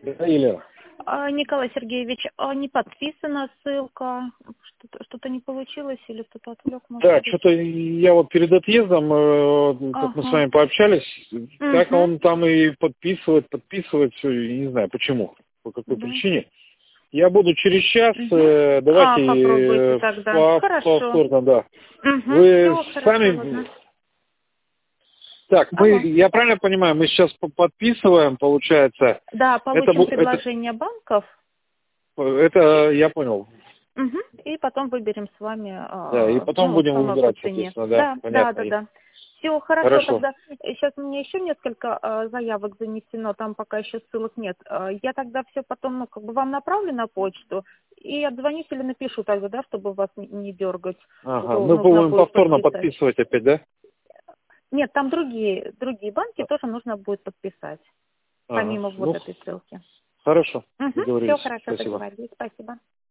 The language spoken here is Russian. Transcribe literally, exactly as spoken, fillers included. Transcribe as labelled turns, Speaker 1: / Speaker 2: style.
Speaker 1: Или...
Speaker 2: А, Николай Сергеевич, а не подписана ссылка, что-то что-то не получилось или кто-то отвлек, может
Speaker 1: Да,
Speaker 2: быть?
Speaker 1: что-то я вот перед отъездом, э, как мы с
Speaker 2: Ага.
Speaker 1: вами пообщались, так
Speaker 2: Угу.
Speaker 1: он там и подписывает, подписывает все, не знаю почему, по какой
Speaker 2: Да.
Speaker 1: причине. Я буду через час,
Speaker 2: Угу.
Speaker 1: э,
Speaker 2: А,
Speaker 1: давайте
Speaker 2: попробуйте
Speaker 1: э,
Speaker 2: тогда.
Speaker 1: по-
Speaker 2: Хорошо.
Speaker 1: повторно, да.
Speaker 2: Угу.
Speaker 1: Вы
Speaker 2: Все, хорошо,
Speaker 1: сами...
Speaker 2: ладно.
Speaker 1: Так, мы,
Speaker 2: Алло.
Speaker 1: я правильно понимаю, мы сейчас по- подписываем, получается,
Speaker 2: Да,
Speaker 1: это,
Speaker 2: получим
Speaker 1: бу- это,
Speaker 2: предложение банков.
Speaker 1: это я понял,
Speaker 2: Угу. И потом выберем с вами,
Speaker 1: да, и
Speaker 2: а,
Speaker 1: потом
Speaker 2: ну,
Speaker 1: будем
Speaker 2: самое по
Speaker 1: выбирать,
Speaker 2: цене.
Speaker 1: соответственно, да,
Speaker 2: Да, да,
Speaker 1: понятно.
Speaker 2: да, да. Все, хорошо,
Speaker 1: Хорошо.
Speaker 2: тогда сейчас у меня еще несколько а, заявок занесено, там пока еще ссылок нет. А, я тогда все потом, ну, как бы вам направлю на почту и отзвонюсь или напишу тогда, да, чтобы вас не, не дергать.
Speaker 1: Ага,
Speaker 2: Что
Speaker 1: мы
Speaker 2: нужно
Speaker 1: будем
Speaker 2: будет
Speaker 1: повторно
Speaker 2: подписать.
Speaker 1: подписывать опять, да?
Speaker 2: Нет, там другие, другие банки тоже нужно будет подписать,
Speaker 1: Ага,
Speaker 2: помимо вот
Speaker 1: ну,
Speaker 2: этой ссылки.
Speaker 1: хорошо,
Speaker 2: Угу, все
Speaker 1: договорились,
Speaker 2: хорошо,
Speaker 1: спасибо.
Speaker 2: договорились, спасибо.